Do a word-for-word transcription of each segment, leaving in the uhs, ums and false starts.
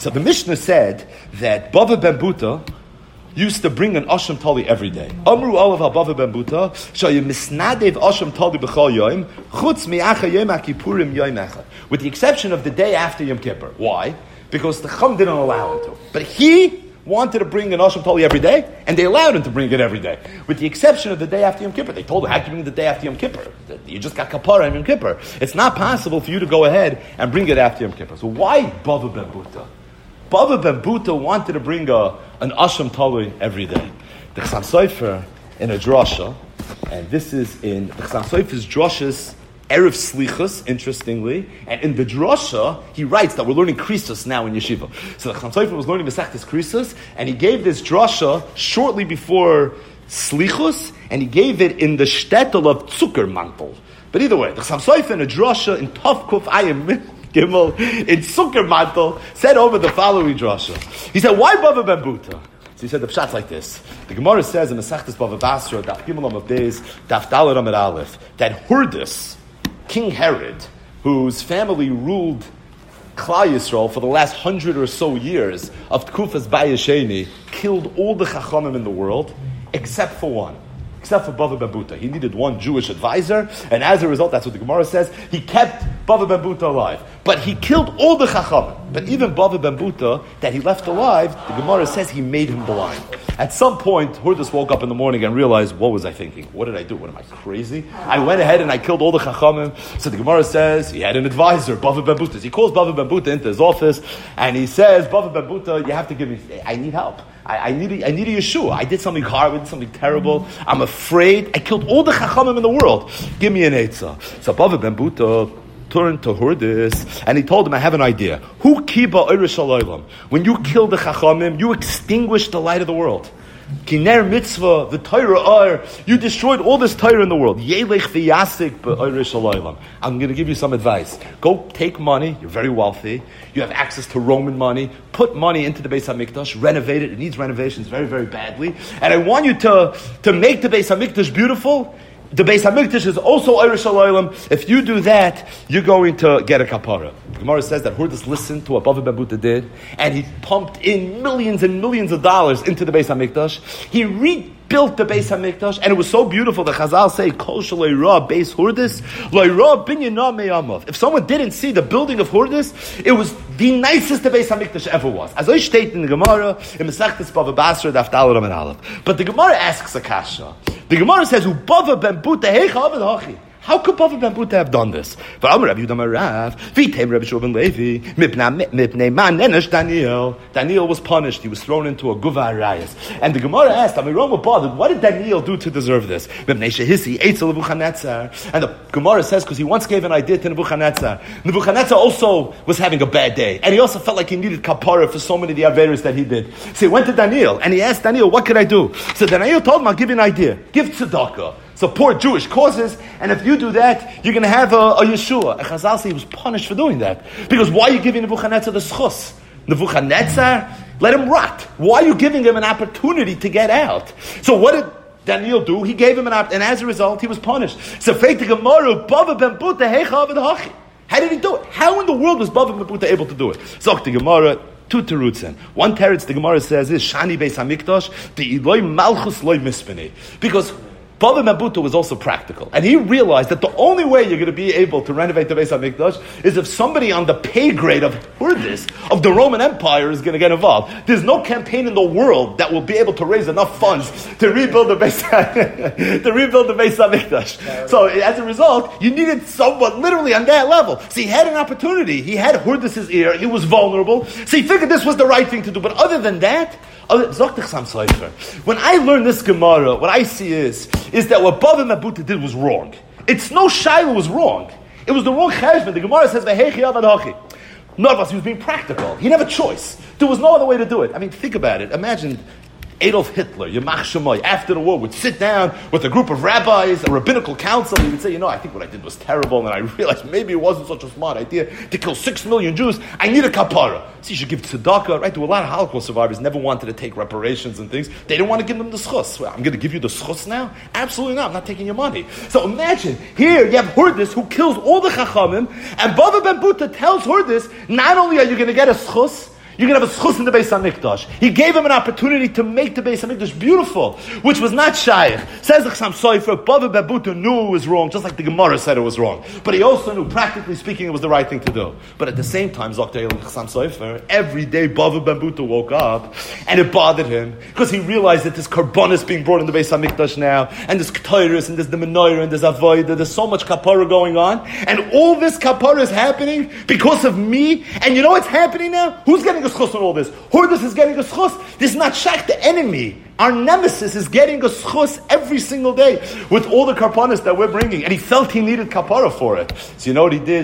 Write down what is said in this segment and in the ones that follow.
So the Mishnah said that Bava Ben Buta used to bring an Asham Tali every day. Amru olav al Bava Ben Buta, shayu misnadev Asham Tali b'chol yoim, chutz mi'acha yom ha'kipurim yom echad. With the exception of the day after Yom Kippur. Why? Because the Chum didn't allow him to. But he wanted to bring an Asham Tali every day, and they allowed him to bring it every day. With the exception of the day after Yom Kippur. They told him, how can you bring the day after Yom Kippur? You just got kapara on Yom Kippur. It's not possible for you to go ahead and bring it after Yom Kippur. So why Bava Ben Buta? Bava Ben Buta wanted to bring a, an Asham Tali every day. The Chassam Sofer in a drasha, and this is in the Chassam Sofer's drashas Erev Slichus, interestingly, and in the drasha he writes that we're learning Krisus now in yeshiva. So the Chassam Sofer was learning Masechtas Krisus, and he gave this drasha shortly before Slichus, and he gave it in the shtetl of Zuckermantel. But either way, the Chassam Sofer in a drasha in Tov Kuf Ayim Gimel in Zuckermantel said over the following drasha. He said, why Bava Ben Buta? So he said the pshat's like this. The Gemara says in Masechtas Bava Basra, Daf Gimel Amud Beis, Daf Daled Amud Aleph, that Hurdus, King Herod, whose family ruled Klal Yisrael for the last hundred or so years of Tkufas Bayesheni, killed all the Chachamim in the world except for one. Except for Bava Ben Buta. He needed one Jewish advisor, and as a result, that's what the Gemara says, he kept Bava Ben Buta alive. But he killed all the Chachamim. But even Bava Ben Buta, that he left alive, the Gemara says he made him blind. At some point, Hurdus woke up in the morning and realized, what was I thinking? What did I do? What am I, crazy? I went ahead and I killed all the Chachamim. So the Gemara says, he had an advisor, Bava Ben Buta. He calls Bava Ben Buta into his office, and he says, Bava Ben Buta, you have to give me, I need help. I, I need a, I need a Yeshua. I did something horrible, I did something terrible. I'm afraid. I killed all the Chachamim in the world. Give me an Eitzah. So Bava Ben Buta turned to Hurdus, and he told him, I have an idea. Hu kiba Eirish Alaylam. When you kill the Chachamim, you extinguish the light of the world. Kiner mitzvah, the Torah are, you destroyed all this Torah in the world. Yelech v'yasik b'Eirish Alaylam. I'm going to give you some advice. Go take money, you're very wealthy, you have access to Roman money, put money into the Beis HaMikdash, renovate it, it needs renovations very, very badly, and I want you to, to make the Beis HaMikdash beautiful. The Beis HaMikdash is also Eirish Alaylam. If you do that, you're going to get a kapara. The Gemara says that Hurdus listened to what Bava Ben Buta did, and he pumped in millions and millions of dollars into the Beis HaMikdash. He rebuilt the Beis HaMikdash, and it was so beautiful that Chazal say, Kol shalei ra beis Hurdus, lo ra binyana me'amav. If someone didn't see the building of Hurdus, it was the nicest the Beis HaMikdash ever was. As I state in the Gemara, in Masechtas Bava Basra, Daf Daled Amud Aleph. But the Gemara asks a kasha. The Gemara says, "Who Bava Ben Buta heicha avad hachi." How could Bava Ben Buta have done this? Daniel. Daniel was punished. He was thrown into a guva arayas. And the Gemara asked, Amiram bothered, what did Daniel do to deserve this? And the Gemara says, because he once gave an idea to Nebuchadnezzar. Nebuchadnezzar also was having a bad day. And he also felt like he needed kapara for so many of the averis that he did. So he went to Daniel, and he asked Daniel, what could I do? So Daniel told him, I'll give you an idea. Give tzedakah. Support Jewish causes, and if you do that, you're going to have a, a Yeshua. And Chazal say he was punished for doing that. Because why are you giving Nebuchadnezzar the schus? Nebuchadnezzar, let him rot. Why are you giving him an opportunity to get out? So what did Daniel do? He gave him an opportunity, and as a result, he was punished. So fake the Gemara, Bava Ben Buta, heicha avad hachi. How did he do it? How in the world was Bava Ben Buta able to do it? So the Gemara, two terutzen. One teretz the Gemara says is Shani Beis Hamikdash, the Eloi Malchus Loi Mispene. Because Bava Ben Buta was also practical. And he realized that the only way you're going to be able to renovate the Beis HaMikdash is if somebody on the pay grade of Hurdus, of the Roman Empire, is going to get involved. There's no campaign in the world that will be able to raise enough funds to rebuild the Beis to rebuild the Beis HaMikdash. So as a result, you needed someone literally on that level. So he had an opportunity. He had Hurdus' ear. He was vulnerable. So he figured this was the right thing to do. But other than that, when I learn this Gemara, what I see is, is that what Bava Ben Buta did was wrong. It's no Shiloh was wrong. It was the wrong cheshbon. The Gemara says, "V'heichi avad hachi." None of us, he was being practical. He didn't have a choice. There was no other way to do it. I mean, think about it. Imagine Adolf Hitler, Yamach Shemoy, after the war, would sit down with a group of rabbis, a rabbinical council, and he would say, you know, I think what I did was terrible, and I realized maybe it wasn't such a smart idea to kill six million Jews. I need a kapara. So you should give tzedakah, right? There were a lot of Holocaust survivors never wanted to take reparations and things. They didn't want to give them the schus. Well, I'm going to give you the schus now? Absolutely not. I'm not taking your money. So imagine, here you have Hurdus who kills all the Chachamim, and Bava Ben Buta tells Hurdus, not only are you going to get a schus, You can have a schus in the Beis HaMikdash. He gave him an opportunity to make the Beis HaMikdash beautiful, which was not shaykh. Says the Chassam Sofer, Bava ben Buta knew it was wrong, just like the Gemara said it was wrong. But he also knew, practically speaking, it was the right thing to do. But at the same time, Zokter Chassam Sofer, every day Bava ben Buta woke up, and it bothered him, because he realized that this Karban is being brought in the Beis HaMikdash now, and there's Ketores, and there's the Menorah, and there's Avodah, there's so much kapara going on, and all this kapara is happening because of me, and you know what's happening now? Who's getting a schus on all this? Hordus is getting a schus. This is not shak, the enemy. Our nemesis is getting a schus every single day with all the karpanas that we're bringing. And he felt he needed kapara for it. So you know what he did?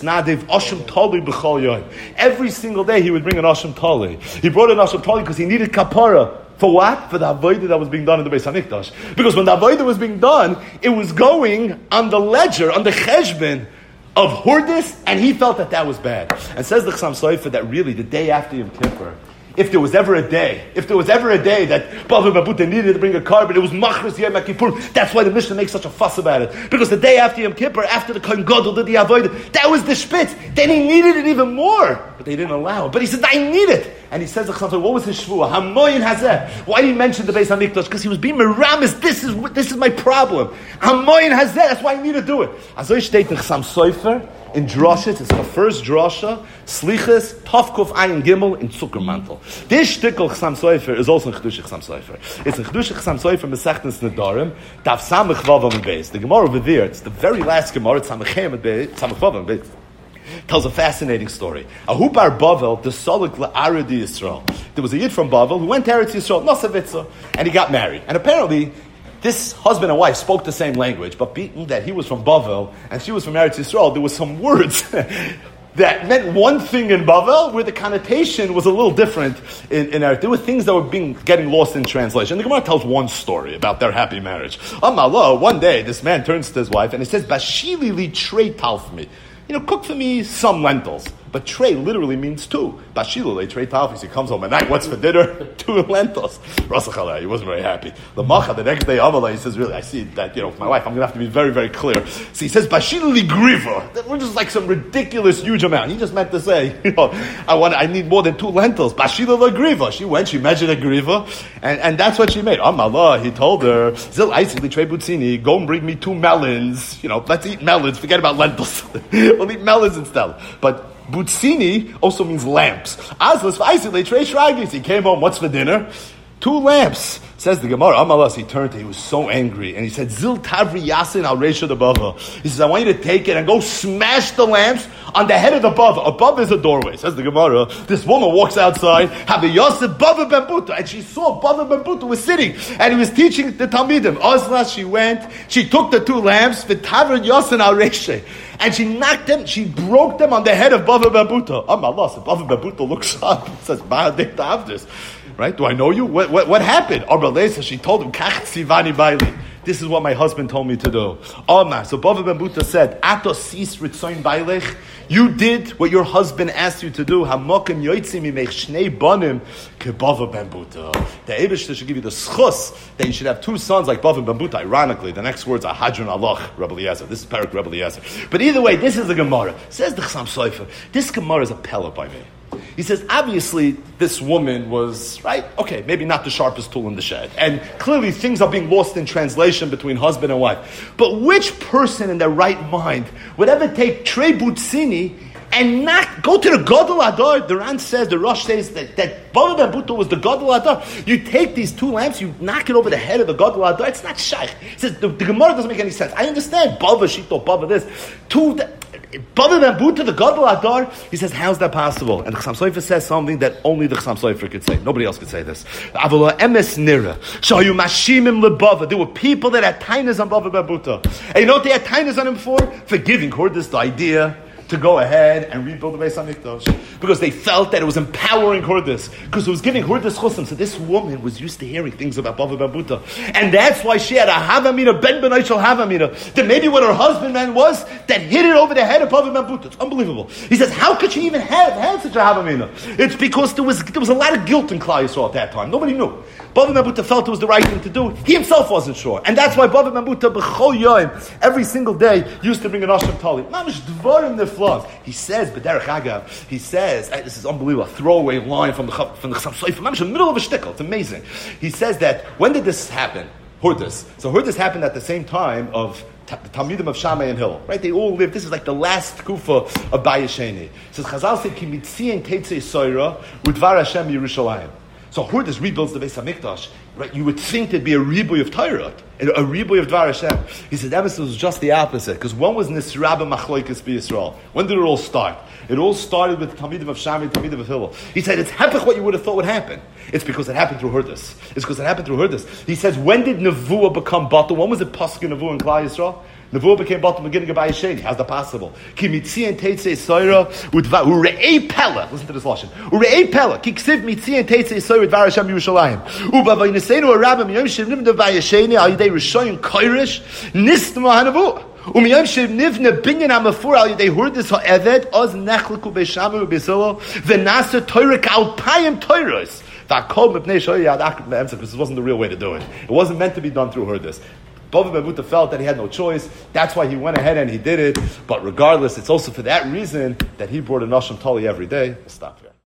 Every single day he would bring an Asham Tali. He brought an Asham Tali because he needed kapara. For what? For the avodah that was being done in the Beis HaMikdash. Because when the avodah was being done, it was going on the ledger, on the cheshbon of Hordis, and he felt that that was bad. And says the Chassam Sofer that really the day after Yom Kippur, if there was ever a day, if there was ever a day that Bava ben Buta needed to bring a carbon, it was Machris Yom Kippur. That's why the Mishnah makes such a fuss about it. Because the day after Yom Kippur, after the Kohen Gadol did the Avodah, that was the Spitz. Then he needed it even more. But they didn't allow it. But he said, I need it. And he says, what was his shvuah? Hamoyin hazeh. Why did he mention the Beis HaMikdash? Because he was being meramis. This is this is my problem. Hamoyin hazeh. That's why I need to do it. Azoy steht in Chassam Sofer in Droshes. It's the first drosha. Slichas Tavkuf Ayin Gimel in Zuckermantel. This shtickle Chassam Sofer is also in Chedush Chassam Sofer. It's in Chedush Chassam Sofer Mesechtes Nedarim. Daf Samech Vav Amud Beis. The Gemara over there. It's the very last Gemara. It's Samech Amud Beis. Samech Vav Amud Beis. Tells a fascinating story. Ahupar Bavel, the Solik La'aradi Yisrael. There was a Yid from Bavel who went to Eretz Yisrael, Nosavitza, and he got married. And apparently, this husband and wife spoke the same language, but being that he was from Bavel and she was from Eretz Yisrael, there was some words that meant one thing in Bavel, where the connotation was a little different in, in Eretz. There were things that were being getting lost in translation. The Gemara tells one story about their happy marriage. Amalo, one day, this man turns to his wife and he says, Bashili li trei talfmi. You know, cook for me some lentils. But trey literally means two. Bashilule, trey talfis. He comes home at night, what's for dinner? Two lentils. Rasachalai, he wasn't very happy. The macha, the next day, Amalai, he says, really, I see that, you know, with my wife, I'm going to have to be very, very clear. So he says, Bashilule griva. That was just like some ridiculous, huge amount. He just meant to say, you know, I want, I need more than two lentils. Bashilule griva. She went, she measured a griva, and, and that's what she made. Amallah, he told her, Zil Aisili trey butzini, go and bring me two melons. You know, let's eat melons, forget about lentils. We'll eat melons instead. But Butzini also means lamps. Azlas v'aisile trei shragis. He came home, what's for dinner? Two lamps. Says the Gemara, Amalas, he turned to, he was so angry, and he said, Zil Tavri Yasin al Reisha the Bava. He says, I want you to take it and go smash the lamps on the head of the Bava. Above is a doorway. Says the Gemara, this woman walks outside, have a Yosef Bava Ben Buta, and she saw Bava Ben Buta was sitting, and he was teaching the Talmidim. Azlas, she went, she took the two lamps, V'Tavri Yasin al Reisha, and she knocked them, she broke them on the head of Bava Ben Buta. Amalas, Bava Ben Buta looks up and says, Ba'adik Ta'avdis. Right? Do I know you? What what, what happened? Arbalesa, she told him, Kach tzivani baili. This is what my husband told me to do. Omar. So Bava Ben Buta said, Atos sis ritzoin bailech. You did what your husband asked you to do. Hamokim yoitzi mimech shnei banim ke Bava Ben Buta. The Eibishter should give you the schus that you should have two sons like Bava Ben Buta. Ironically, the next words are Hadron Allah, Rebbe Eliezer. This is Perik Rebbe Eliezer. But either way, this is the Gemara. Says the Chassam Sofer, this Gemara is a pella by me. He says, obviously, this woman was, right, okay, maybe not the sharpest tool in the shed. And clearly things are being lost in translation between husband and wife. But which person in their right mind would ever take Trey Butzini and not go to the Gadol Adar? The Ran says, the Rosh says that, that Bava Ben Buta was the Gadol Adar. You take these two lamps, you knock it over the head of the Gadol Adar. It's not shaykh. He says, the, the Gemara doesn't make any sense. I understand Bava, she thought Bava this. Two, Bava Ben Buta, the Gadol Adar, he says, how's that possible? And the Chassam Sofer says something that only the Chassam Sofer could say. Nobody else could say this. Avalo emes nira. Shayu mashimim lebava. There were people that had tainas on Bava Ben Buta. And you know what they had tainas on him for? For giving her this idea to go ahead and rebuild the Beis HaMikdash. Because they felt that it was empowering Hordis. Because it was giving Hordis chosim. So this woman was used to hearing things about Bava Ben Buta. And that's why she had a Havamina, Ben Ben Aishal Havamina. That maybe what her husband meant was that hit it over the head of Bava Ben Buta. It's unbelievable. He says, how could she even have had such a Havamina? It's because there was there was a lot of guilt in Klal Yisrael at that time. Nobody knew. Bava Ben Buta felt it was the right thing to do. He himself wasn't sure. And that's why Bava Ben Buta, b'chol yoyim, every single day, used to bring an Asham Tali. Mamish dvarim neflav. He says, b'derech agav, he says, says, this is unbelievable, a throwaway line from the from the Chassam Sofer, in the middle of a shtickle. It's amazing. He says that, when did this happen? Hurdus. So Hurdus happened at the same time of the Talmidim of Shammai and Hill, right? They all lived. This is like the last kufa of Bayesheni. It says Chazal said, "Ki mitziyin teitzei soira udvar Hashem Yerushalayim." So Hurdus rebuilds the Beis Hamikdash. Right? You would think there'd be a ribuy of Torah, a ribuy of Dvar Hashem. He said, ever was just the opposite. Because when was Nisraba Machloikis B'Yisrael? When did it all start? It all started with Talmidim of Shammai, Talmidim of Hillel. He said, it's hepech what you would have thought would happen. It's because it happened through Hurdus. It's because it happened through Hurdus. He says, when did Nevuah become Batal? When was it Pasuk Nevuah in Klal Yisrael? Nevuah became Batal beginning of Bayesheni. How's that possible? Ki mitziyin teitzei soira udvar ure'ei pella. Listen to this lashon. Ure'ei pella. Ki ksiv mitziyin teitzei soira udvar Hashem Yerushalayim. Uba vaynesenu arabim yom shivnim de Bayesheni al yidei rishoyin koirish nistma hanavuah. Umiyom shivnivne binyan hamafur al yidei hurdis ha'eved oz nechliku be'shamu be'silo v'nasa toirik al payim toiros. This wasn't the real way to do it. It wasn't meant to be done through Hurdus. Bava Ben Buta felt that he had no choice. That's why he went ahead and he did it. But regardless, it's also for that reason that he brought a Nashim Tali every day. We'll stop here.